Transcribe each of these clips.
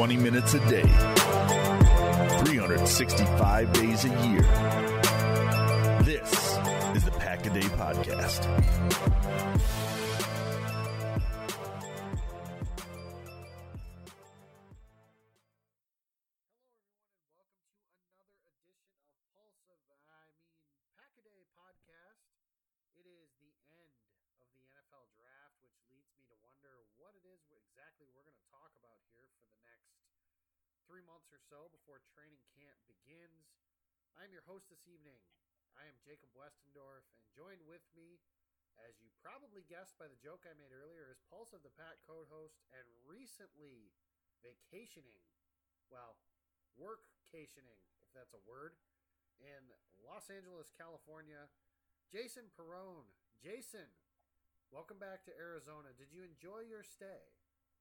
20 minutes a day, 365 days a year. This is the Pack-A-Day Podcast. Pack-A-Day Podcast. It is the end of the NFL draft, which leads me to wonder what it is exactly we're going to talk about here for the next 3 months or so before training camp begins. I'm your host this evening. I am Jacob Westendorf, and joined with me, as you probably guessed by the joke I made earlier, is Pulse of the Pack co-host and recently vacationing, well, workcationing, if that's a word, in Los Angeles, California, Jason Perrone. Jason, welcome back to Arizona. Did you enjoy your stay?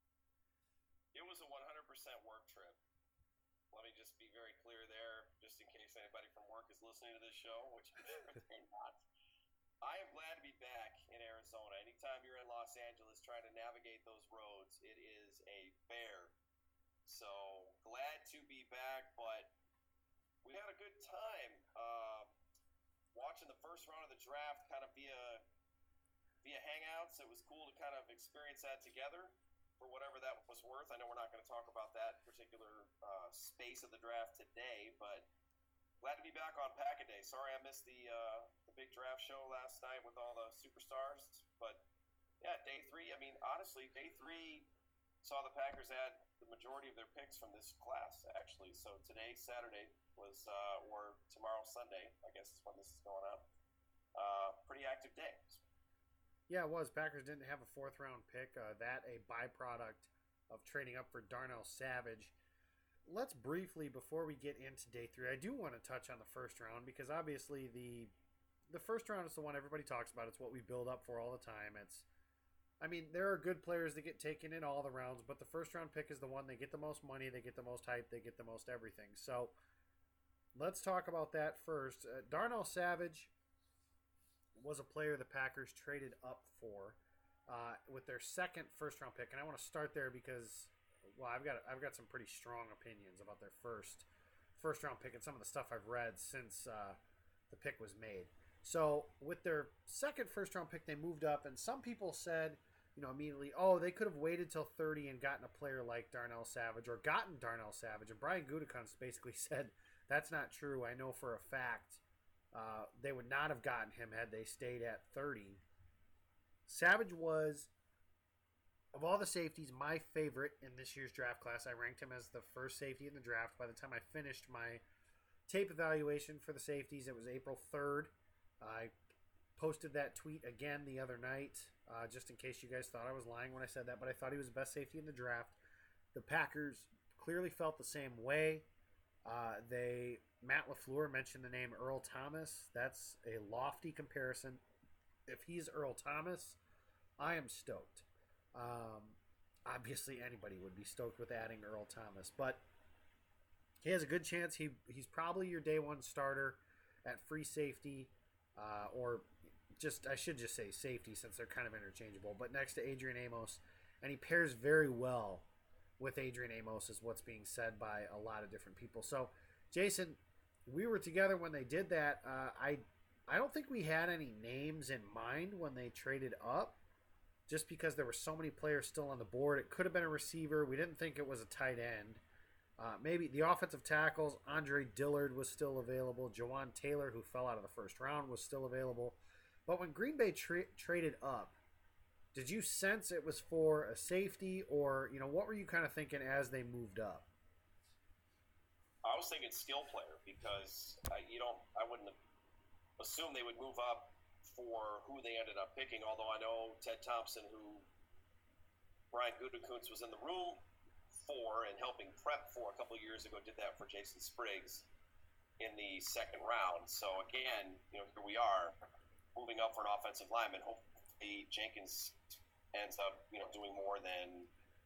It was a 100% work trip. Let me just be very clear there, just in case anybody from work is listening to this show, which I'm sure they're not. I am glad to be back in Arizona. Anytime you're in Los Angeles trying to navigate those roads, it is a bear. So glad to be back, but we had a good time watching the first round of the draft kind of via Hangouts. It was cool to kind of experience that together for whatever that was worth. I know we're not going to talk about that particular space of the draft today, but glad to be back on Pack-A-Day. Sorry I missed the big draft show last night with all the superstars, but yeah, day three. I mean, honestly, day three saw the Packers add the majority of their picks from this class, actually. So today, Saturday, was or tomorrow, Sunday, I guess is when this is going on. Pretty active day. Yeah, it was. Packers didn't have a fourth-round pick. That a byproduct of trading up for Darnell Savage. Let's briefly, before we get into day three, I do want to touch on the first round because obviously the first round is the one everybody talks about. It's what we build up for all the time. There are good players that get taken in all the rounds, but the first-round pick is the one. They get the most money, they get the most hype, they get the most everything. So let's talk about that first. Darnell Savage was a player the Packers traded up for with their second first-round pick, and I want to start there because, well, I've got some pretty strong opinions about their first-round pick and some of the stuff I've read since the pick was made. So with their second first-round pick, they moved up, and some people said, immediately, they could have waited till 30 and gotten a player like Darnell Savage or gotten Darnell Savage. And Brian Gutekunst basically said, that's not true. I know for a fact they would not have gotten him had they stayed at 30. Savage was, of all the safeties, my favorite in this year's draft class. I ranked him as the first safety in the draft. By the time I finished my tape evaluation for the safeties, it was April 3rd. I posted that tweet again the other night, just in case you guys thought I was lying when I said that, but I thought he was the best safety in the draft. The Packers clearly felt the same way. Matt LaFleur mentioned the name Earl Thomas. That's a lofty comparison. If he's Earl Thomas, I am stoked. Obviously, anybody would be stoked with adding Earl Thomas, but he has a good chance. He's probably your day one starter at free safety. I should just say safety since they're kind of interchangeable, but next to Adrian Amos, and he pairs very well with Adrian Amos is what's being said by a lot of different people. So, Jason, we were together when they did that. I don't think we had any names in mind when they traded up, just because there were so many players still on the board. It could have been a receiver. We didn't think it was a tight end. Maybe the offensive tackles, Andre Dillard was still available. Jawan Taylor, who fell out of the first round, was still available. But when Green Bay traded up, did you sense it was for a safety, or what were you kind of thinking as they moved up? I was thinking skill player because I wouldn't assume they would move up for who they ended up picking. Although I know Ted Thompson, who Brian Gutekunst was in the room for and helping prep for a couple of years ago, did that for Jason Spriggs in the second round. So again, here we are moving up for an offensive lineman. Hopefully Jenkins ends up, doing more than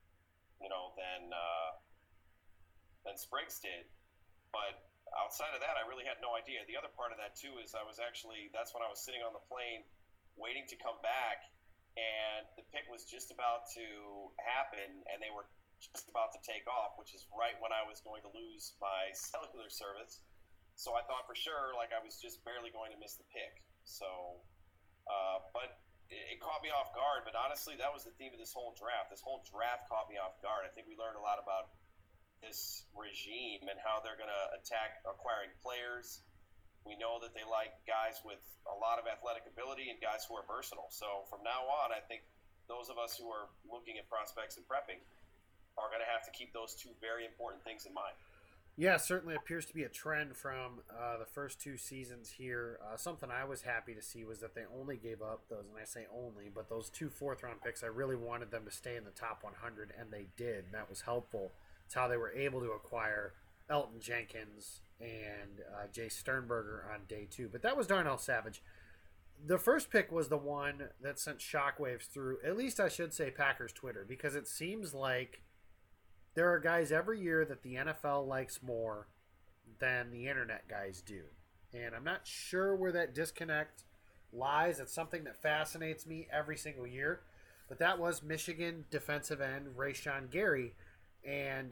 Spriggs did. But outside of that, I really had no idea. The other part of that too is that's when I was sitting on the plane waiting to come back, and the pick was just about to happen, and they were just about to take off, which is right when I was going to lose my cellular service. So I thought for sure, like, I was just barely going to miss the pick. So, but it caught me off guard. But honestly, that was the theme of this whole draft. This whole draft caught me off guard. I think we learned a lot about this regime and how they're going to attack acquiring players. We know that they like guys with a lot of athletic ability and guys who are versatile. So from now on, I think those of us who are looking at prospects and prepping are going to have to keep those two very important things in mind. Yeah, certainly appears to be a trend from the first two seasons here. Something I was happy to see was that they only gave up those, and I say only, but those 2 fourth-round picks. I really wanted them to stay in the top 100, and they did, and that was helpful. It's how they were able to acquire Elton Jenkins and Jay Sternberger on day 2. But that was Darnell Savage. The first pick was the one that sent shockwaves through, at least I should say, Packers Twitter, because it seems like there are guys every year that the NFL likes more than the internet guys do. And I'm not sure where that disconnect lies. It's something that fascinates me every single year. But that was Michigan defensive end Rashawn Gary. And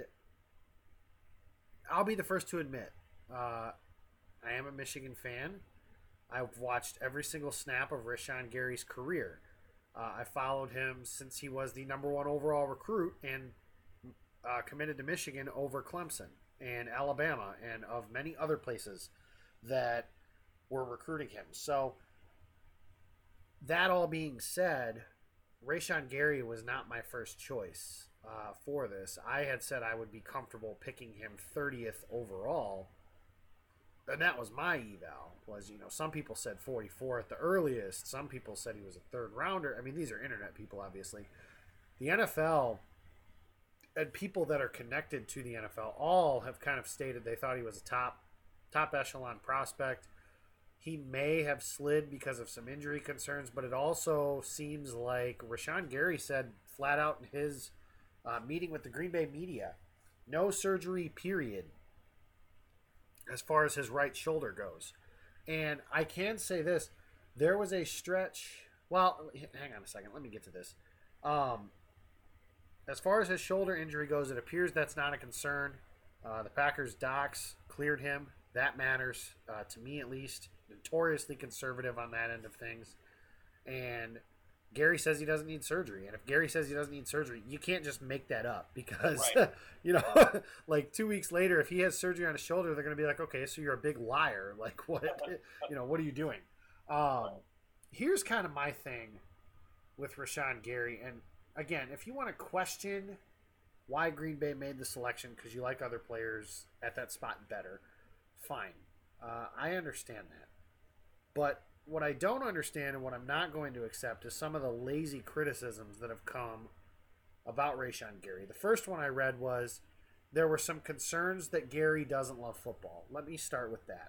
I'll be the first to admit, I am a Michigan fan. I've watched every single snap of Rashawn Gary's career. I followed him since he was the number 1 overall recruit and committed to Michigan over Clemson and Alabama and of many other places that were recruiting him. So that all being said, Rashawn Gary was not my first choice for this. I had said I would be comfortable picking him 30th overall, and that was my eval. Was, some people said 44 at the earliest. Some people said he was a 3rd rounder. I mean, these are internet people, obviously. The NFL and people that are connected to the NFL all have kind of stated they thought he was a top echelon prospect. He may have slid because of some injury concerns, but it also seems like Rashawn Gary said flat out in his meeting with the Green Bay media, no surgery, period, as far as his right shoulder goes. And I can say this, there was a stretch, well, hang on a second, let me get to this. As far as his shoulder injury goes, it appears that's not a concern. The Packers docs cleared him. That matters, to me at least. Notoriously conservative on that end of things. And Gary says he doesn't need surgery. And if Gary says he doesn't need surgery, you can't just make that up because, right. Like 2 weeks later, if he has surgery on his shoulder, they're going to be like, okay, so you're a big liar. Like, what, what are you doing? Here's kind of my thing with Rashawn Gary. And again, if you want to question why Green Bay made the selection because you like other players at that spot better, fine. I understand that. But what I don't understand and what I'm not going to accept is some of the lazy criticisms that have come about Rashawn Gary. The first one I read was there were some concerns that Gary doesn't love football. Let me start with that.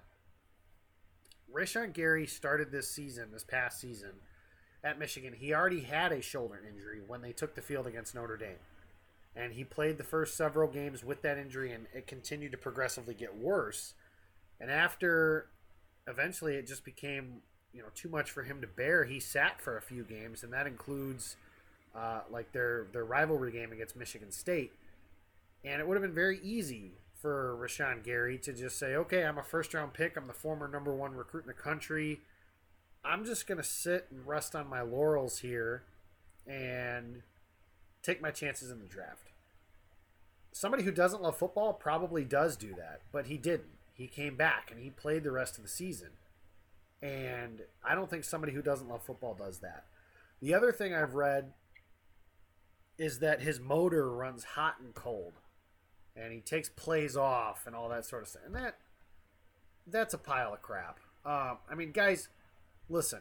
Rashawn Gary started this past season, at Michigan. He already had a shoulder injury when they took the field against Notre Dame. And he played the first several games with that injury, and it continued to progressively get worse. And after eventually it just became too much for him to bear, he sat for a few games, and that includes like their rivalry game against Michigan State. And it would have been very easy for Rashawn Gary to just say, okay, I'm a first-round pick. I'm the former number 1 recruit in the country. I'm just going to sit and rest on my laurels here and take my chances in the draft. Somebody who doesn't love football probably does do that, but he didn't. He came back and he played the rest of the season. And I don't think somebody who doesn't love football does that. The other thing I've read is that his motor runs hot and cold. And he takes plays off and all that sort of stuff. And that's a pile of crap. I mean, guys, listen.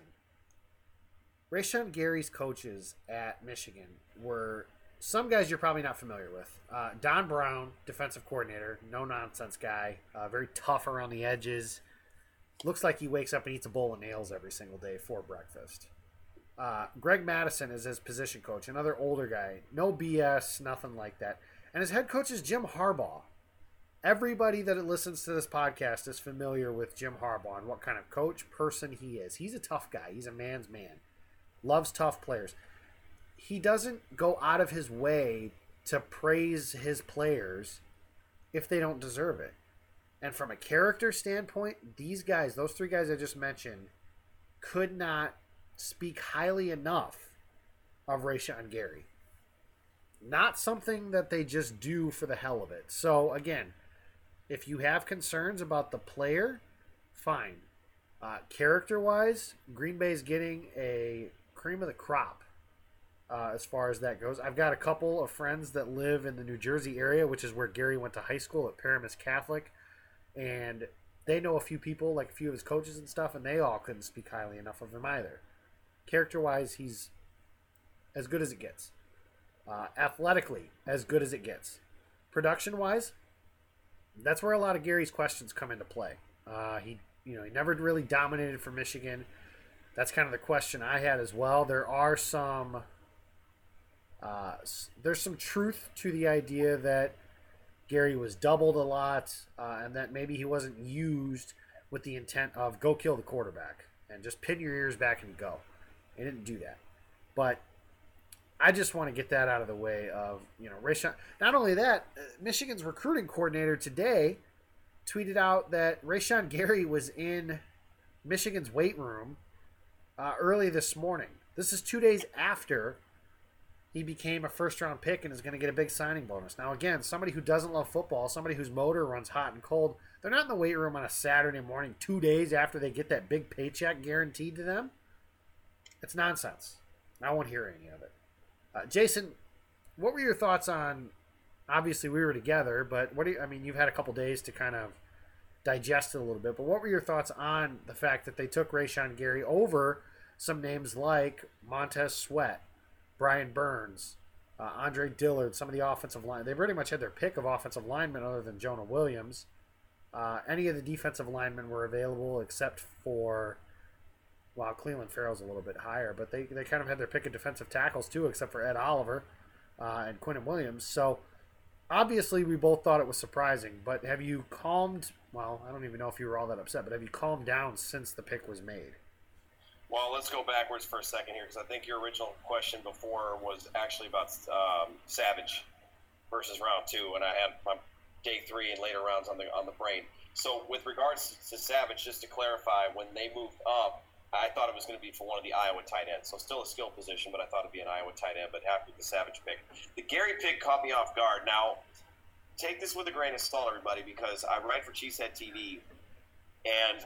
Rashawn Gary's coaches at Michigan were some guys you're probably not familiar with. Don Brown, defensive coordinator, no-nonsense guy, very tough around the edges. Looks like he wakes up and eats a bowl of nails every single day for breakfast. Greg Madison is his position coach, another older guy. No BS, nothing like that. And his head coach is Jim Harbaugh. Everybody that listens to this podcast is familiar with Jim Harbaugh and what kind of coach, person he is. He's a tough guy. He's a man's man. Loves tough players. He doesn't go out of his way to praise his players if they don't deserve it. And from a character standpoint, these guys, those three guys I just mentioned, could not speak highly enough of Rashawn Gary. Not something that they just do for the hell of it. So, again, if you have concerns about the player, fine. Character-wise, Green Bay's getting a cream of the crop as far as that goes. I've got a couple of friends that live in the New Jersey area, which is where Gary went to high school at Paramus Catholic. And they know a few people, like a few of his coaches and stuff, and they all couldn't speak highly enough of him either. Character-wise, he's as good as it gets. Athletically, as good as it gets. Production-wise, that's where a lot of Gary's questions come into play. He never really dominated for Michigan. That's kind of the question I had as well. There are there's some truth to the idea that Gary was doubled a lot, and that maybe he wasn't used with the intent of go kill the quarterback and just pin your ears back and go. He didn't do that. But I just want to get that out of the way of, Rashawn. Not only that, Michigan's recruiting coordinator today tweeted out that Rashawn Gary was in Michigan's weight room early this morning. This is 2 days after he became a first-round pick and is going to get a big signing bonus. Now, again, somebody who doesn't love football, somebody whose motor runs hot and cold, they're not in the weight room on a Saturday morning 2 days after they get that big paycheck guaranteed to them. It's nonsense. I won't hear any of it. Jason, what were your thoughts on, obviously we were together, but you've had a couple days to kind of digest it a little bit, but what were your thoughts on the fact that they took Rashawn Gary over some names like Montez Sweat, Brian Burns, Andre Dillard, some of the offensive line? They pretty much had their pick of offensive linemen other than Jonah Williams. Any of the defensive linemen were available except for, Cleveland Farrell's a little bit higher, but they kind of had their pick of defensive tackles too, except for Ed Oliver and Quinnen Williams. So obviously we both thought it was surprising, but have you calmed, I don't even know if you were all that upset, but have you calmed down since the pick was made? Well, let's go backwards for a second here, because I think your original question before was actually about Savage versus round 2, and I had my day 3 and later rounds on the brain. So with regards to Savage, just to clarify, when they moved up, I thought it was going to be for one of the Iowa tight ends. So still a skill position, but I thought it'd be an Iowa tight end, but happy with the Savage pick. The Gary pick caught me off guard. Now, take this with a grain of salt, everybody, because I write for Cheesehead TV, and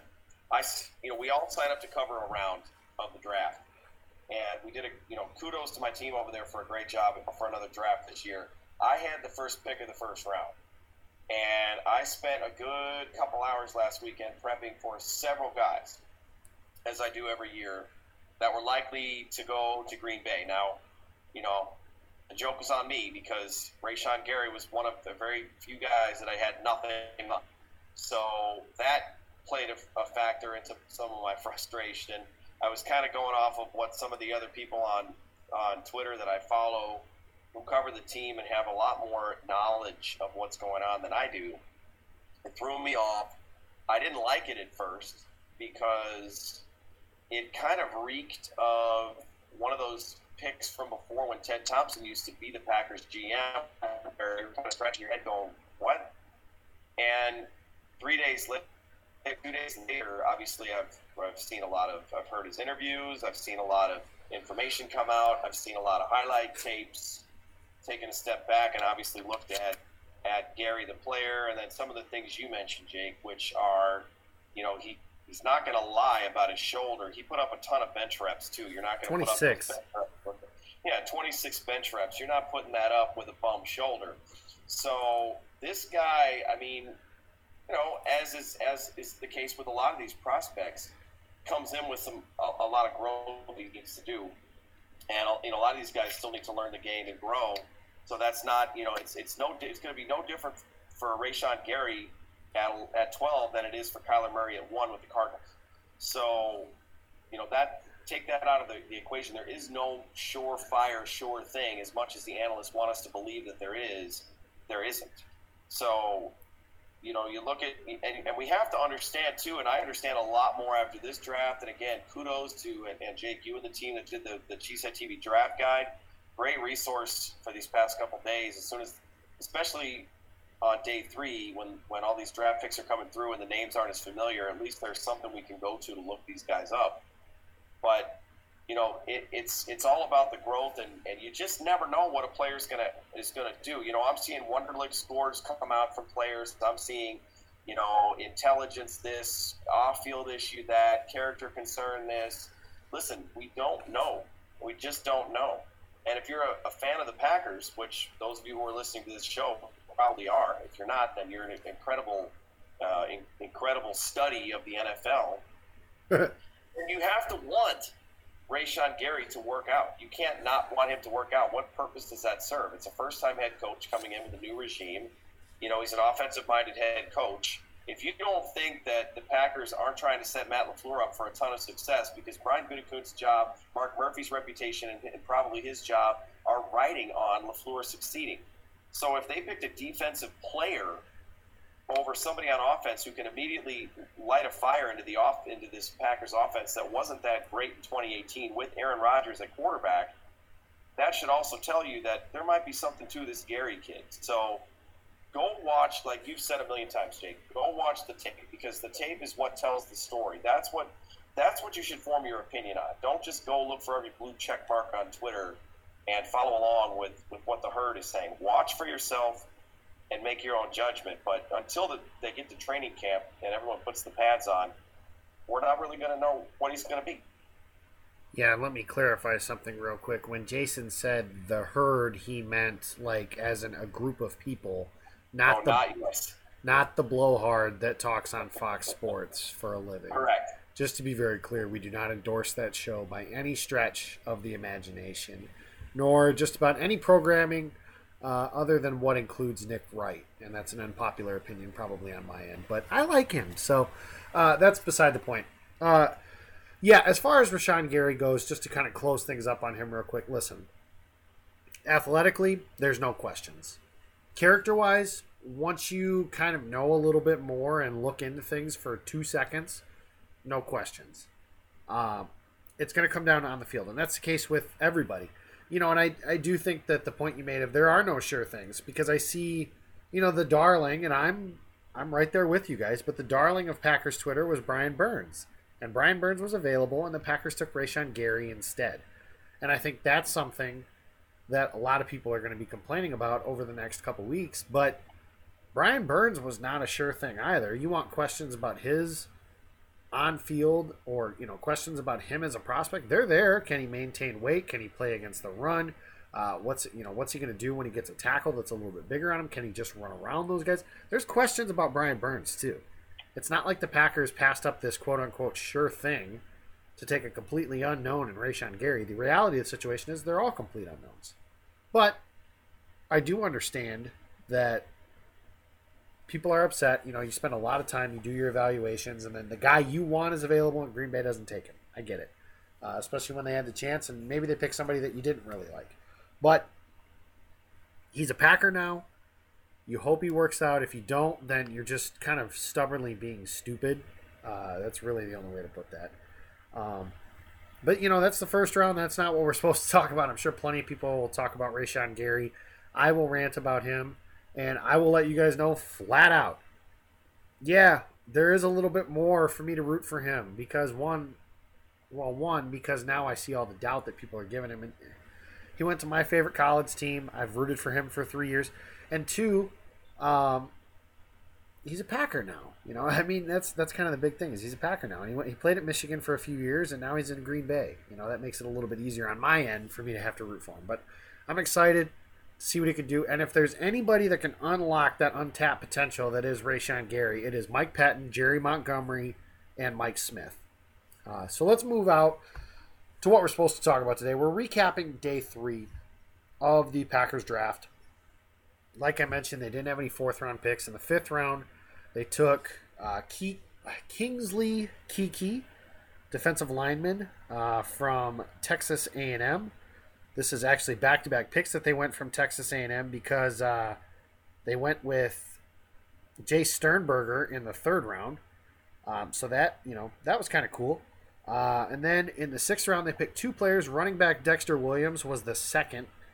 we all sign up to cover a round of the draft. And we did kudos to my team over there for a great job for another draft this year. I had the first pick of the first round. And I spent a good couple hours last weekend prepping for several guys, as I do every year, that were likely to go to Green Bay. Now, the joke was on me because Rashawn Gary was one of the very few guys that I had nothing on. So that played a factor into some of my frustration. I was kind of going off of what some of the other people on Twitter that I follow who cover the team and have a lot more knowledge of what's going on than I do. It threw me off. I didn't like it at first because it kind of reeked of one of those picks from before when Ted Thompson used to be the Packers GM, where you're kind of scratching your head going, what? And 2 days later, obviously I've heard his interviews, I've seen a lot of information come out, I've seen a lot of highlight tapes, taken a step back and obviously looked at Gary the player, and then some of the things you mentioned, Jake, which are, he's not going to lie about his shoulder. He put up a ton of bench reps too. You're not going to 26. Put up 26 bench reps. You're not putting that up with a bum shoulder. So this guy, as is the case with a lot of these prospects, comes in with a lot of growth he needs to do, and a lot of these guys still need to learn the game and grow. So that's not, it's going to be no different for Rashawn Gary at 12 than it is for Kyler Murray at 1 with the Cardinals. So, take that out of the equation. There is no surefire, sure thing. As much as the analysts want us to believe that there is, there isn't. So, you look at, and we have to understand too, and I understand a lot more after this draft. And again, kudos to and Jake, you and the team that did the Cheesehead TV draft guide. great resource for these past couple days. As soon as, especially on day 3, when all these draft picks are coming through and the names aren't as familiar, at least there's something we can go to look these guys up. But it's all about the growth, and you just never know what a player is gonna do. I'm seeing Wonderlic scores come out from players. I'm seeing intelligence this, off-field issue that, character concern this. Listen, we don't know. We just don't know. And if you're a fan of the Packers, which those of you who are listening to this show probably are, if you're not, then you're an incredible study of the NFL. And you have to want Rashawn Gary to work out. You can't not want him to work out. What purpose does that serve? It's a first-time head coach coming in with a new regime. He's an offensive-minded head coach. If you don't think that the Packers aren't trying to set Matt LaFleur up for a ton of success, because Brian Gutekunst's job, Mark Murphy's reputation, and probably his job are riding on LaFleur succeeding. So if they picked a defensive player over somebody on offense who can immediately light a fire into this Packers offense that wasn't that great in 2018 with Aaron Rodgers at quarterback, that should also tell you that there might be something to this Gary kid. So go watch, like you've said a million times, Jake, go watch the tape, because the tape is what tells the story. That's what you should form your opinion on. Don't just go look for every blue check mark on Twitter and follow along with what the herd is saying. Watch for yourself and make your own judgment. But until they get to training camp and everyone puts the pads on, we're not really going to know what he's going to be. Yeah, let me clarify something real quick. When Jason said the herd, he meant like as in a group of people, not the blowhard that talks on Fox Sports for a living. Correct. Just to be very clear, we do not endorse that show by any stretch of the imagination, nor just about any programming other than what includes Nick Wright. And that's an unpopular opinion probably on my end. But I like him, so that's beside the point. Yeah, as far as Rashawn Gary goes, just to kind of close things up on him real quick, listen. Athletically, there's no questions. Character-wise, once you kind of know a little bit more and look into things for 2 seconds, no questions. It's going to come down on the field, and that's the case with everybody. And I do think that the point you made of there are no sure things, because I see, the darling, and I'm right there with you guys, but the darling of Packers Twitter was Brian Burns. And Brian Burns was available, and the Packers took Rashawn Gary instead. And I think that's something that a lot of people are going to be complaining about over the next couple weeks. But Brian Burns was not a sure thing either. You want questions about his on-field or, questions about him as a prospect, they're there. Can he maintain weight? Can he play against the run? What's he going to do when he gets a tackle that's a little bit bigger on him? Can he just run around those guys? There's questions about Brian Burns, too. It's not like the Packers passed up this quote-unquote sure thing to take a completely unknown in Rashawn Gary. The reality of the situation is they're all complete unknowns. But I do understand that people are upset. You spend a lot of time, you do your evaluations, and then the guy you want is available and Green Bay doesn't take him. I get it. Especially when they had the chance, and maybe they pick somebody that you didn't really like. But he's a Packer now. You hope he works out. If you don't, then you're just kind of stubbornly being stupid. That's really the only way to put that. But, that's the first round. That's not what we're supposed to talk about. I'm sure plenty of people will talk about Rashawn Gary. I will rant about him, and I will let you guys know flat out. Yeah, there is a little bit more for me to root for him because, because now I see all the doubt that people are giving him. And he went to my favorite college team. I've rooted for him for 3 years. And 2, he's a Packer now. That's kind of the big thing is he's a Packer now. And he played at Michigan for a few years, and now he's in Green Bay. That makes it a little bit easier on my end for me to have to root for him. But I'm excited to see what he can do. And if there's anybody that can unlock that untapped potential that is Rashawn Gary, it is Mike Pettin, Jerry Montgomery, and Mike Smith. So let's move out to what we're supposed to talk about today. We're recapping day 3 of the Packers draft. Like I mentioned, they didn't have any 4th-round picks. In the 5th round, they took Kingsley Keke, defensive lineman from Texas A&M. This is actually back-to-back picks that they went from Texas A&M because they went with Jay Sternberger in the 3rd round. So that was kind of cool. And then in the 6th round, they picked 2 players. Running back Dexter Williams was the 2nd.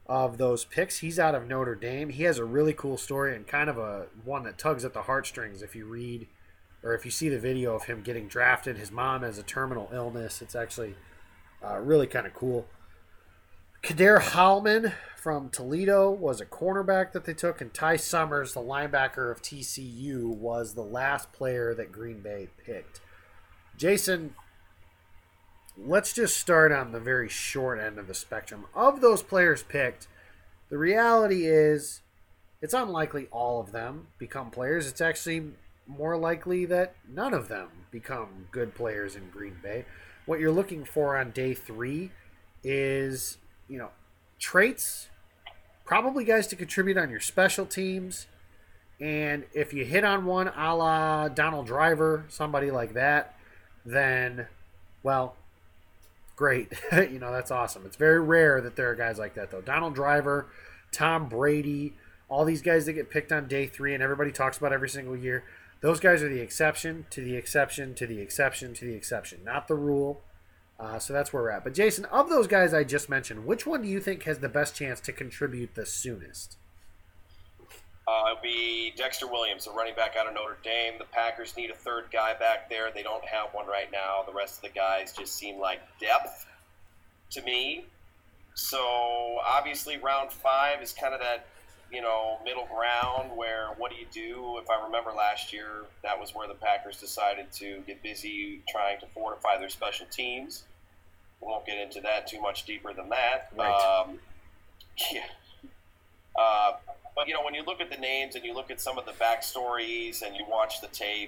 of those picks. He's out of Notre Dame. He has a really cool story and kind of a one that tugs at the heartstrings if you read or if you see the video of him getting drafted. His mom has a terminal illness. It's actually really kind of cool. Kader Hallman from Toledo was a cornerback that they took, and Ty Summers, the linebacker of TCU, was the last player that Green Bay picked. Jason, let's just start on the very short end of the spectrum. Of those players picked, the reality is it's unlikely all of them become players. It's actually more likely that none of them become good players in Green Bay. What you're looking for on day 3 is, traits, probably guys to contribute on your special teams. And if you hit on one a la Donald Driver, somebody like that, then, well, great. That's awesome. It's very rare that there are guys like that, though. Donald Driver, Tom Brady, all these guys that get picked on day 3 and everybody talks about every single year, those guys are the exception to the exception to the exception to the exception, not the rule. So that's where we're at. But Jason, of those guys I just mentioned, which one do you think has the best chance to contribute the soonest? It'll be Dexter Williams, a running back out of Notre Dame. The Packers need a third guy back there. They don't have one right now. The rest of the guys just seem like depth to me. So obviously round 5 is kind of that, middle ground where what do you do? If I remember last year, that was where the Packers decided to get busy trying to fortify their special teams. We won't get into that too much deeper than that. Right. Yeah. But, when you look at the names and you look at some of the backstories and you watch the tape,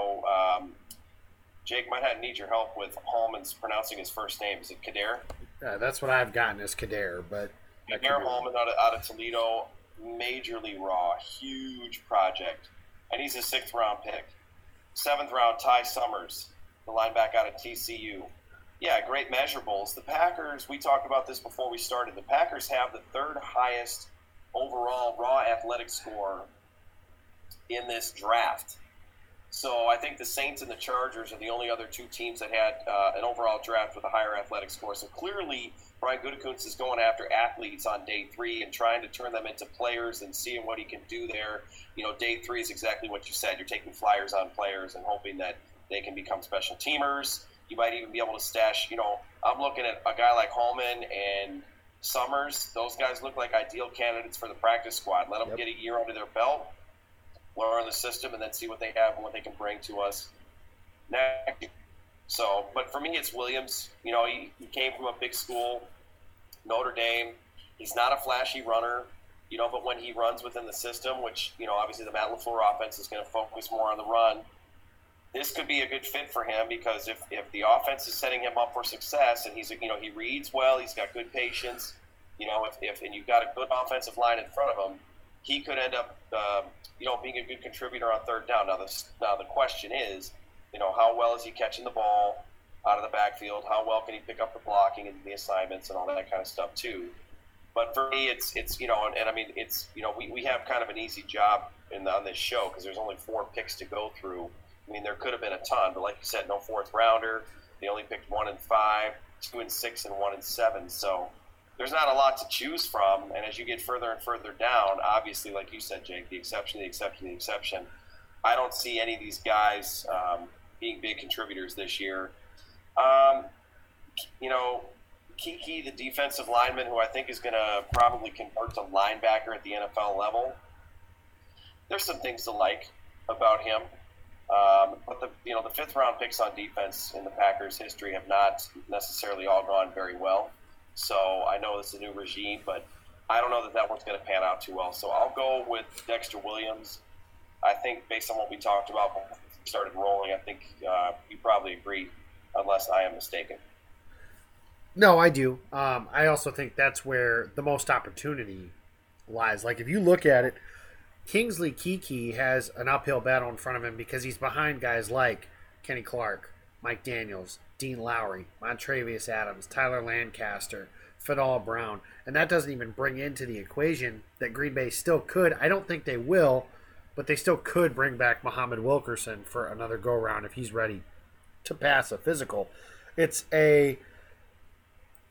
Jake might need your help with Hallman's pronouncing his first name. Is it Kader? That's what I've gotten is Kader, but... Kader Hallman out of Toledo, majorly raw, huge project. And he's a 6th round pick. 7th round, Ty Summers, the linebacker out of TCU. Yeah, great measurables. The Packers, we talked about this before we started, the Packers have the 3rd highest overall raw athletic score in this draft. So I think the Saints and the Chargers are the only other 2 teams that had an overall draft with a higher athletic score. So clearly, Brian Gutekunst is going after athletes on day 3 and trying to turn them into players and seeing what he can do there. Day 3 is exactly what you said. You're taking flyers on players and hoping that they can become special teamers. You might even be able to stash, I'm looking at a guy like Hallman and Summers. Those guys look like ideal candidates for the practice squad. Let them get a year under their belt, learn the system, and then see what they have and what they can bring to us next. So, but for me, it's Williams. He came from a big school, Notre Dame. He's not a flashy runner, but when he runs within the system, which, obviously the Matt LaFleur offense is going to focus more on the run, this could be a good fit for him because if the offense is setting him up for success and he reads well, he's got good patience, and you've got a good offensive line in front of him, he could end up, being a good contributor on 3rd down. Now the question is, how well is he catching the ball out of the backfield? How well can he pick up the blocking and the assignments and all that kind of stuff too? But for me, it's we have kind of an easy job on this show because there's only 4 picks to go through. I mean, there could have been a ton, but like you said, no 4th rounder. They only picked 1 and 5, 2 and 6, and 1 and 7. So there's not a lot to choose from. And as you get further and further down, obviously, like you said, Jake, the exception, the exception, the exception. I don't see any of these guys being big contributors this year. Kiki, the defensive lineman, who I think is going to probably convert to linebacker at the NFL level. There's some things to like about him. But the 5th round picks on defense in the Packers' history have not necessarily all gone very well. So I know it's a new regime, but I don't know that one's going to pan out too well. So I'll go with Dexter Williams. I think based on what we talked about before we started rolling, I think you probably agree, unless I am mistaken. No, I do. I also think that's where the most opportunity lies. Like, if you look at it, Kingsley Keke has an uphill battle in front of him because he's behind guys like Kenny Clark, Mike Daniels, Dean Lowry, Montravius Adams, Tyler Lancaster, Fadal Brown. And that doesn't even bring into the equation that Green Bay still could. I don't think they will, but they still could bring back Muhammad Wilkerson for another go-around if he's ready to pass a physical. It's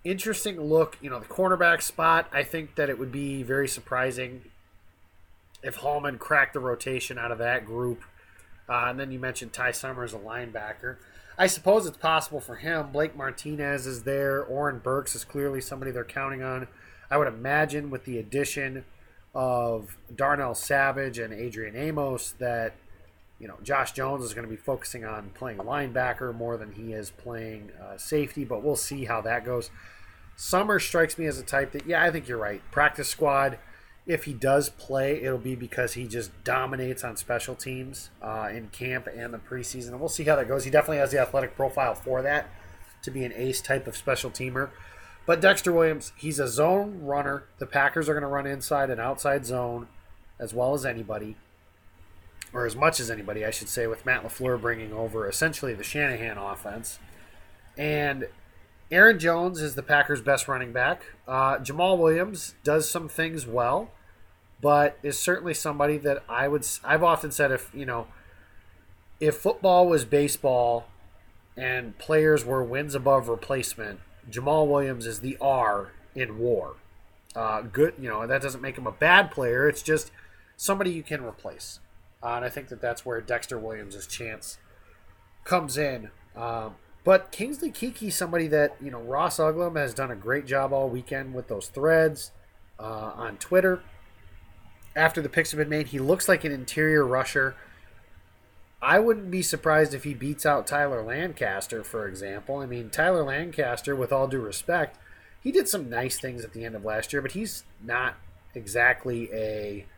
interesting look. The cornerback spot, I think that it would be very surprising if Hallman cracked the rotation out of that group. And then you mentioned Ty Summers, a linebacker. I suppose it's possible for him. Blake Martinez is there. Oren Burks is clearly somebody they're counting on. I would imagine with the addition of Darnell Savage and Adrian Amos that, Josh Jones is going to be focusing on playing linebacker more than he is playing safety, but we'll see how that goes. Summers strikes me as a type that, I think you're right. Practice squad, if he does play, it'll be because he just dominates on special teams in camp and the preseason. And we'll see how that goes. He definitely has the athletic profile for that, to be an ace type of special teamer. But Dexter Williams, he's a zone runner. The Packers are going to run inside and outside zone as well as anybody, or as much as anybody, I should say, with Matt LaFleur bringing over essentially the Shanahan offense. And Aaron Jones is the Packers' best running back. Jamal Williams does some things well, but is certainly somebody that I've often said if football was baseball and players were wins above replacement, Jamal Williams is the R in WAR. Good, that doesn't make him a bad player. It's just somebody you can replace. And I think that's where Dexter Williams' chance comes in. But Kingsley Keke, somebody that, Ross Uglum has done a great job all weekend with those threads on Twitter. After the picks have been made, he looks like an interior rusher. I wouldn't be surprised if he beats out Tyler Lancaster, for example. I mean, Tyler Lancaster, with all due respect, he did some nice things at the end of last year, but he's not exactly a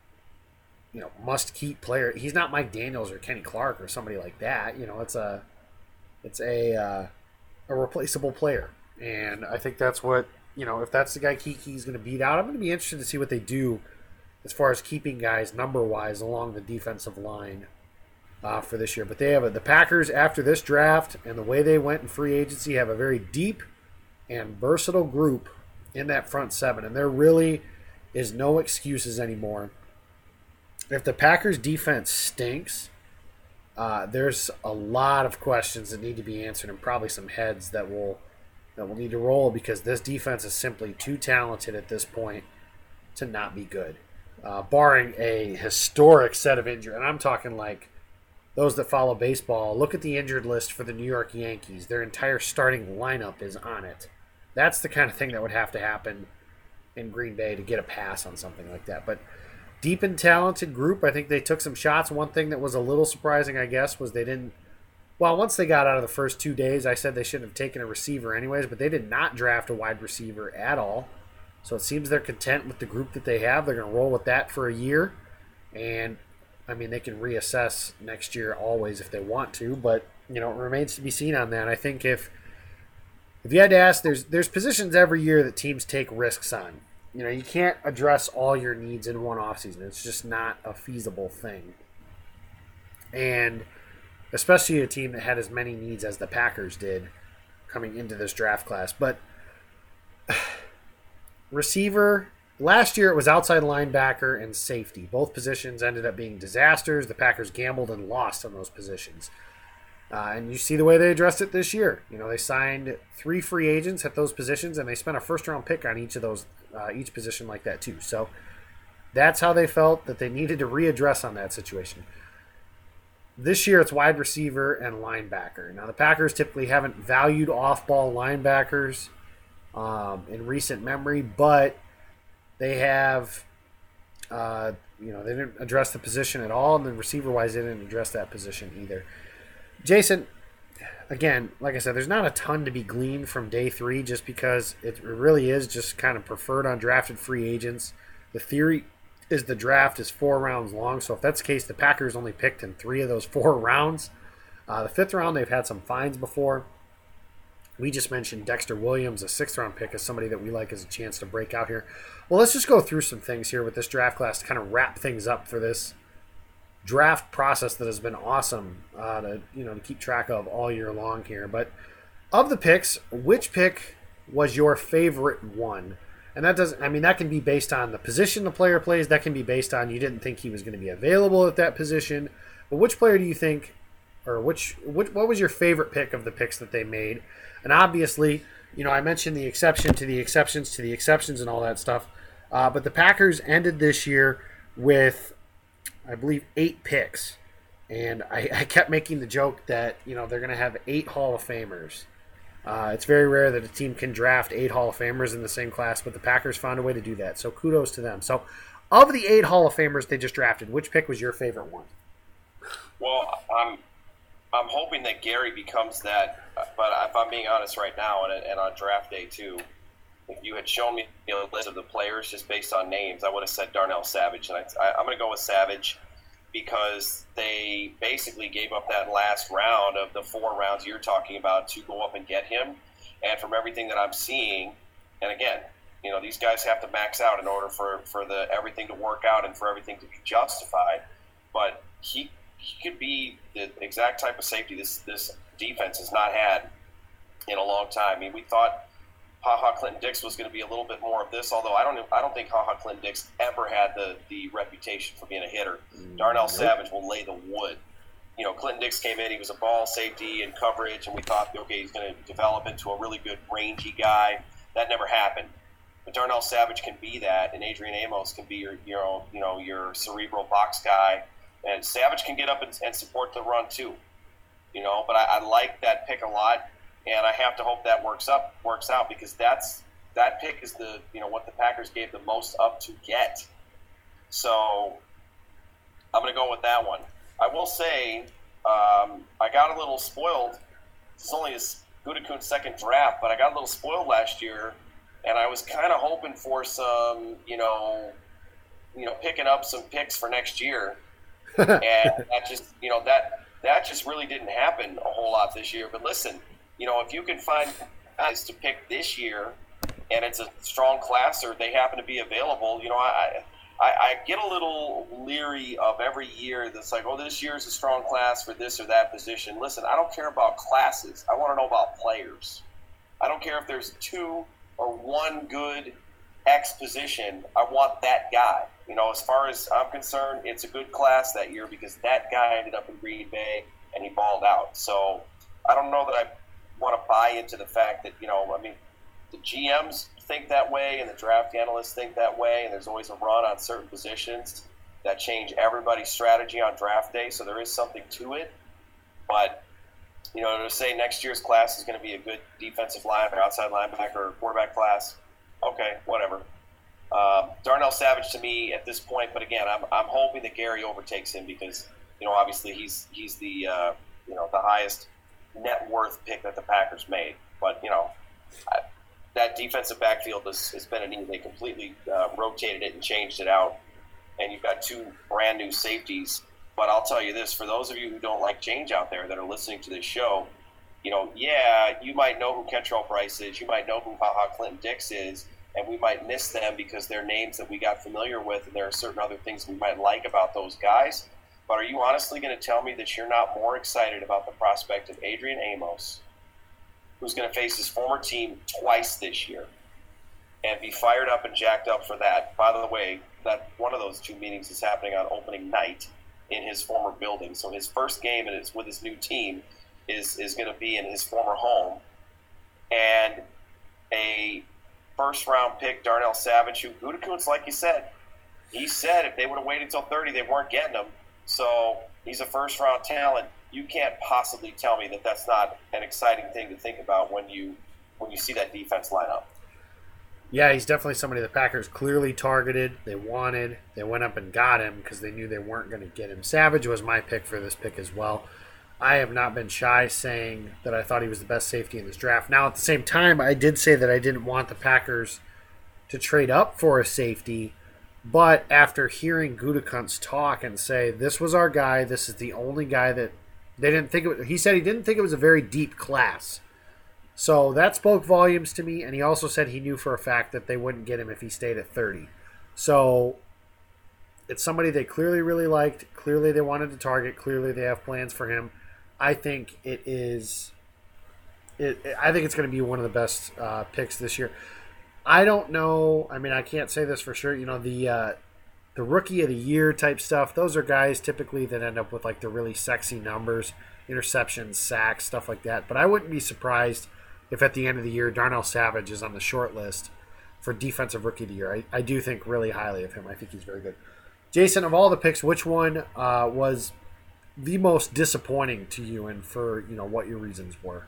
must-keep player. He's not Mike Daniels or Kenny Clark or somebody like that. It's a replaceable player. And I think that's what, if that's the guy Keke's going to beat out, I'm going to be interested to see what they do as far as keeping guys number-wise along the defensive line for this year. But they have the Packers, after this draft and the way they went in free agency, have a very deep and versatile group in that front seven. And there really is no excuses anymore. If the Packers defense stinks, there's a lot of questions that need to be answered and probably some heads that will need to roll, because this defense is simply too talented at this point to not be good. Barring a historic set of injuries, and I'm talking like those that follow baseball, look at the injured list for the New York Yankees. Their entire starting lineup is on it. That's the kind of thing that would have to happen in Green Bay to get a pass on something like that. But deep and talented group. I think they took some shots. One thing that was a little surprising, I guess, was they didn't... Well, once they got out of the first 2 days, I said they shouldn't have taken a receiver anyways, but they did not draft a wide receiver at all. So it seems they're content with the group that they have. They're going to roll with that for a year. And, I mean, they can reassess next year always if they want to, but, it remains to be seen on that. I think if you had to ask, there's positions every year that teams take risks on. You can't address all your needs in one offseason. It's just not a feasible thing. And especially a team that had as many needs as the Packers did coming into this draft class. But receiver, last year it was outside linebacker and safety. Both positions ended up being disasters. The Packers gambled and lost on those positions. And you see the way they addressed it this year. They signed 3 free agents at those positions, and they spent a first-round pick on each of those, each position like that too. So that's how they felt that they needed to readdress on that situation. This year it's wide receiver and linebacker. Now the Packers typically haven't valued off-ball linebackers in recent memory, but they have, they didn't address the position at all, and then receiver-wise they didn't address that position either. Jason, again, like I said, there's not a ton to be gleaned from day 3 just because it really is just kind of preferred undrafted free agents. The theory is the draft is 4 rounds long, so if that's the case, the Packers only picked in 3 of those 4 rounds. The 5th round, they've had some finds before. We just mentioned Dexter Williams, a 6th-round pick, as somebody that we like as a chance to break out here. Well, let's just go through some things here with this draft class to kind of wrap things up for this draft process that has been awesome to keep track of all year long here. But of the picks, which pick was your favorite one? And that can be based on the position the player plays. That can be based on you didn't think he was going to be available at that position. But which player do you think, or what was your favorite pick of the picks that they made? And obviously, I mentioned the exception to the exceptions to the exceptions and all that stuff. But the Packers ended this year with, I believe, 8 picks. And I kept making the joke that, they're going to have 8 Hall of Famers. It's very rare that a team can draft 8 Hall of Famers in the same class, but the Packers found a way to do that. So kudos to them. So of the 8 Hall of Famers they just drafted, which pick was your favorite one? Well, I'm hoping that Gary becomes that, but if I'm being honest right now, and on draft day too, if you had shown me a list of the players just based on names, I would have said Darnell Savage. And I'm going to go with Savage because they basically gave up that last round of the 4 rounds you're talking about to go up and get him. And from everything that I'm seeing, and again, these guys have to max out in order for the everything to work out and for everything to be justified. But he could be the exact type of safety this defense has not had in a long time. I mean, we thought HaHa Clinton-Dix was going to be a little bit more of this, although I don't think HaHa Clinton-Dix ever had the reputation for being a hitter. Darnell Savage will lay the wood. Clinton-Dix came in, he was a ball safety and coverage, and we thought, okay, he's going to develop into a really good rangy guy. That never happened. But Darnell Savage can be that, and Adrian Amos can be your cerebral box guy, and Savage can get up and support the run too. But I like that pick a lot. And I have to hope that works out because that pick is the what the Packers gave the most up to get. So I'm going to go with that one. I will say I got a little spoiled. It's only his Gutekunst's second draft, but I got a little spoiled last year, and I was kind of hoping for some picking up some picks for next year, and that just that just really didn't happen a whole lot this year. But listen. If you can find guys to pick this year, and it's a strong class, or they happen to be available, I get a little leery of every year that's like, oh, this year's a strong class for this or that position. Listen, I don't care about classes. I want to know about players. I don't care if there's 2 or 1 good X position. I want that guy. As far as I'm concerned, it's a good class that year because that guy ended up in Green Bay and he balled out. So I don't know that I want to buy into the fact that the GMs think that way and the draft analysts think that way, and there's always a run on certain positions that change everybody's strategy on draft day, so there is something to it. But to say next year's class is going to be a good defensive line or outside linebacker or quarterback class, okay, whatever. Darnell Savage to me at this point, but again, I'm hoping that Gary overtakes him because obviously he's the the highest net worth pick that the Packers made. But, that defensive backfield has been a need. They completely rotated it and changed it out. And you've got 2 brand new safeties. But I'll tell you this, for those of you who don't like change out there that are listening to this show, you might know who Kentrell Brice is. You might know who HaHa Clinton-Dix is. And we might miss them because they're names that we got familiar with. And there are certain other things we might like about those guys. But are you honestly going to tell me that you're not more excited about the prospect of Adrian Amos, who's going to face his former team twice this year, and be fired up and jacked up for that? By the way, that one of those 2 meetings is happening on opening night in his former building. So his first game and it's with his new team is going to be in his former home. And a first-round pick, Darnell Savage, who Gutekunst, like you said, he said if they would have waited until 30, they weren't getting him. So he's a first-round talent. You can't possibly tell me that that's not an exciting thing to think about when you see that defense line up. Yeah, he's definitely somebody the Packers clearly targeted. They wanted. They went up and got him because they knew they weren't going to get him. Savage was my pick for this pick as well. I have not been shy saying that I thought he was the best safety in this draft. Now, at the same time, I did say that I didn't want the Packers to trade up for a safety. But after hearing Gutekunst talk and say, this was our guy, this is the only guy that they didn't think it was, he said he didn't think it was a very deep class. So that spoke volumes to me, and he also said he knew for a fact that they wouldn't get him if he stayed at 30. So it's somebody they clearly really liked, clearly they wanted to target, clearly they have plans for him. I think I think it's going to be one of the best picks this year. I don't know. I mean, I can't say this for sure. The rookie of the year type stuff, those are guys typically that end up with like the really sexy numbers, interceptions, sacks, stuff like that. But I wouldn't be surprised if at the end of the year Darnell Savage is on the short list for Defensive Rookie of the Year. I do think really highly of him. I think he's very good. Jason, of all the picks, which one was the most disappointing to you, and for what your reasons were?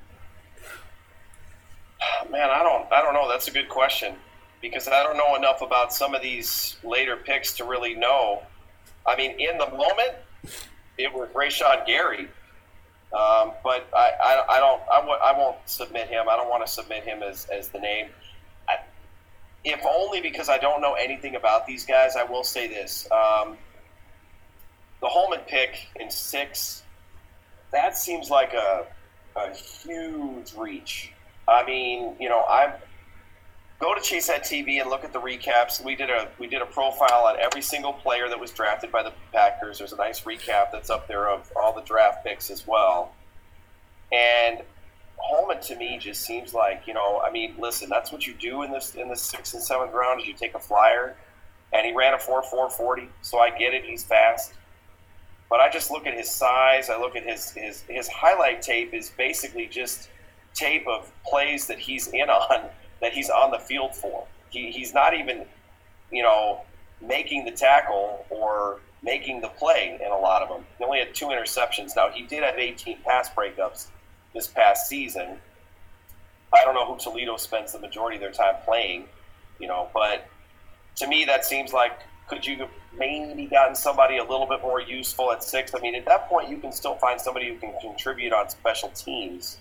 Man, I don't know. That's a good question, because I don't know enough about some of these later picks to really know. I mean, in the moment, it was Rashawn Gary, but I won't submit him. I don't want to submit him as the name. If only because I don't know anything about these guys. I will say this: the Holman pick in 6, that seems like a huge reach. I mean, I go to Cheesehead TV and look at the recaps. We did a profile on every single player that was drafted by the Packers. There's a nice recap that's up there of all the draft picks as well. And Holman to me just seems like, I mean, listen, that's what you do in the 6th and 7th round is you take a flyer, and he ran a 4.40, so I get it, he's fast. But I just look at his size. I look at his highlight tape is basically just tape of plays that he's in on, that he's on the field for. He's not even, making the tackle or making the play in a lot of them. He only had 2 interceptions. Now, he did have 18 pass breakups this past season. I don't know who Toledo spends the majority of their time playing, but to me that seems like, could you have maybe gotten somebody a little bit more useful at 6? I mean, at that point you can still find somebody who can contribute on special teams.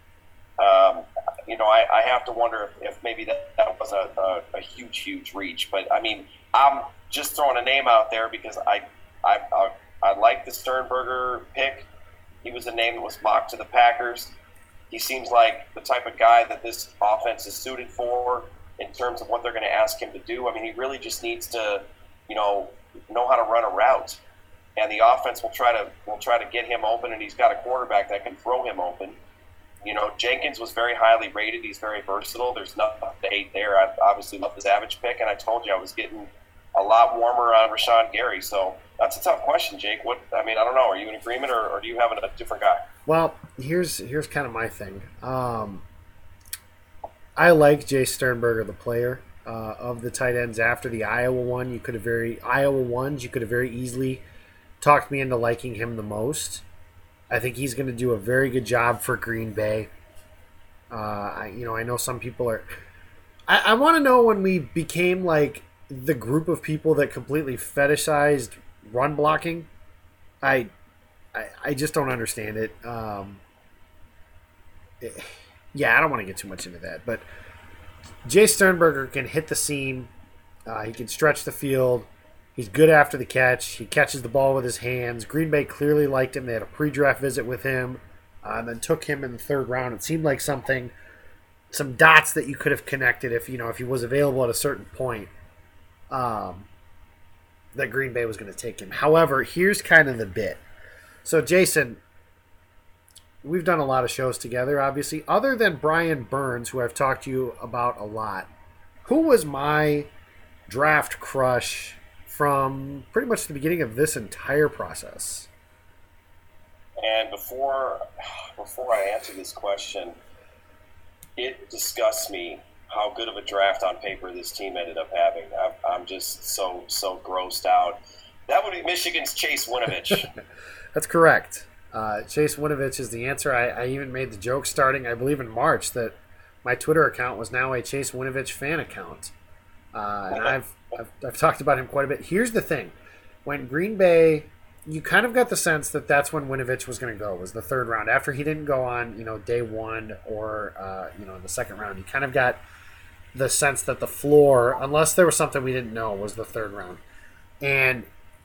I have to wonder if maybe that was a huge reach. But I mean, I'm just throwing a name out there because I like the Sternberger pick. He was a name that was mocked to the Packers. He seems like the type of guy that this offense is suited for in terms of what they're going to ask him to do. I mean, he really just needs to, know how to run a route, and the offense will try to get him open, and he's got a quarterback that can throw him open. Jenkins was very highly rated. He's very versatile. There's nothing to hate there. I obviously love the Savage pick, and I told you I was getting a lot warmer on Rashawn Gary. So that's a tough question, Jake. I don't know. Are you in agreement, or do you have a different guy? Well, here's kind of my thing. I like Jay Sternberger, the player, of the tight ends after the Iowa one. You could have very easily talked me into liking him the most. I think he's going to do a very good job for Green Bay. I know some people are. I want to know when we became like the group of people that completely fetishized run blocking. I just don't understand it. Yeah, I don't want to get too much into that, but Jay Sternberger can hit the seam. He can stretch the field. He's good after the catch. He catches the ball with his hands. Green Bay clearly liked him. They had a pre-draft visit with him, and then took him in the 3rd round. It seemed like some dots that you could have connected if he was available at a certain point, that Green Bay was going to take him. However, here's kind of the bit. So, Jason, we've done a lot of shows together, obviously. Other than Brian Burns, who I've talked to you about a lot, who was my draft crush from pretty much the beginning of this entire process? And before I answer this question, it disgusts me how good of a draft on paper this team ended up having. I'm just so grossed out. That would be Michigan's Chase Winovich. That's correct. Chase Winovich is the answer. I even made the joke starting, I believe, in March that my Twitter account was now a Chase Winovich fan account. And I've talked about him quite a bit. Here's the thing. When Green Bay, you kind of got the sense that that's when Winovich was going to go, was the 3rd round. After he didn't go on, day 1 or, in the 2nd round, you kind of got the sense that the floor, unless there was something we didn't know, was the 3rd round. And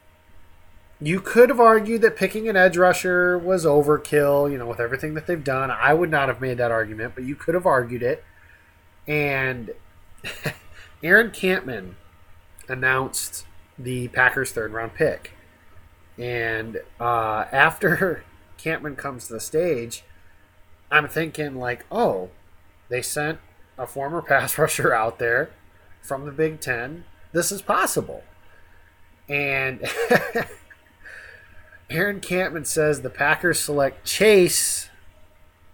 you could have argued that picking an edge rusher was overkill, with everything that they've done. I would not have made that argument, but you could have argued it. And Aaron Campman announced the Packers' 3rd round pick. And after Campman comes to the stage, I'm thinking like, oh, they sent a former pass rusher out there from the Big Ten. This is possible. And Aaron Campman says the Packers select Chase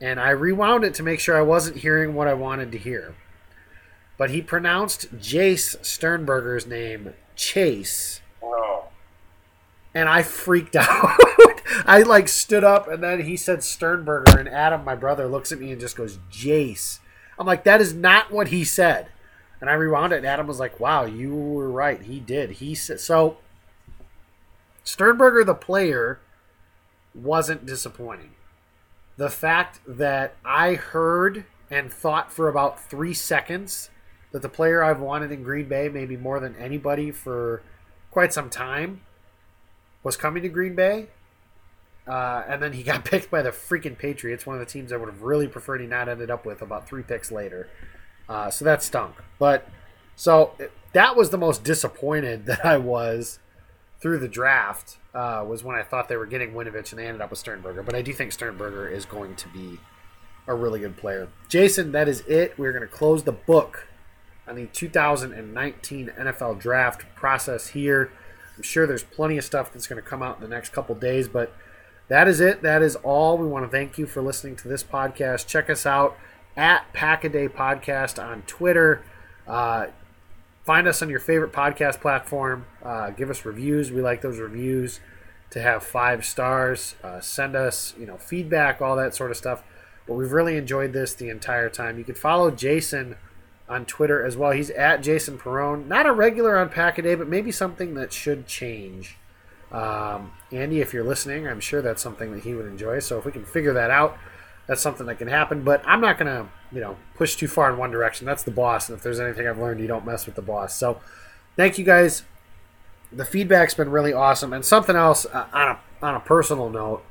and I rewound it to make sure I wasn't hearing what I wanted to hear. But he pronounced Jace Sternberger's name Chase. Oh. And I freaked out. I like stood up, and then he said Sternberger, and Adam, my brother, looks at me and just goes, Jace. I'm like, that is not what he said. And I rewound it, and Adam was like, wow, you were right. He did. He said so. Sternberger, the player, wasn't disappointing. The fact that I heard and thought for about 3 seconds that the player I've wanted in Green Bay, maybe more than anybody for quite some time, was coming to Green Bay. And then he got picked by the freaking Patriots, one of the teams I would have really preferred he not ended up with about 3 picks later. So that stunk. But so that was the most disappointed that I was through the draft, was when I thought they were getting Winovich and they ended up with Sternberger. But I do think Sternberger is going to be a really good player. Jason, that is it. We're going to close the book on the 2019 NFL draft process here. I'm sure there's plenty of stuff that's going to come out in the next couple days, but that is it. That is all. We want to thank you for listening to this podcast. Check us out at Pack-A-Day Podcast on Twitter. Find us on your favorite podcast platform. Give us reviews. We like those reviews to have 5 stars. Send us, feedback, all that sort of stuff. But we've really enjoyed this the entire time. You can follow Jason on Twitter as well. He's at Jason Perrone. Not a regular on Pack-A-Day, but maybe something that should change. Andy, if you're listening, I'm sure that's something that he would enjoy. So if we can figure that out, that's something that can happen. But I'm not going to, push too far in one direction. That's the boss. And if there's anything I've learned, you don't mess with the boss. So thank you guys. The feedback's been really awesome. And something else on a personal note,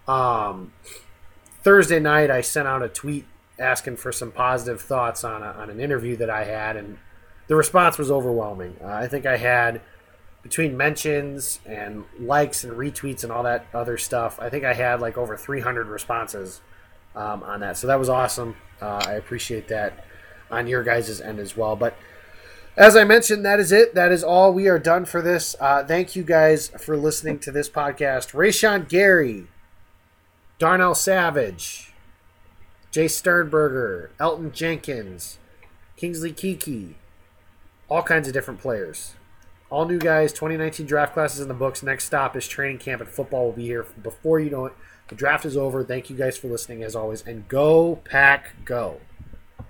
Thursday night I sent out a tweet asking for some positive thoughts on an interview that I had, and the response was overwhelming. I think I had, between mentions and likes and retweets and all that other stuff, I think I had like over 300 responses on that. So that was awesome. I appreciate that on your guys' end as well. But as I mentioned, that is it. That is all. We are done for this. Thank you guys for listening to this podcast. Rashawn Gary, Darnell Savage, Jay Sternberger, Elton Jenkins, Kingsley Kiki, all kinds of different players. All new guys, 2019 draft classes in the books. Next stop is training camp, and football will be here before you know it. The draft is over. Thank you guys for listening as always, and go Pack Go.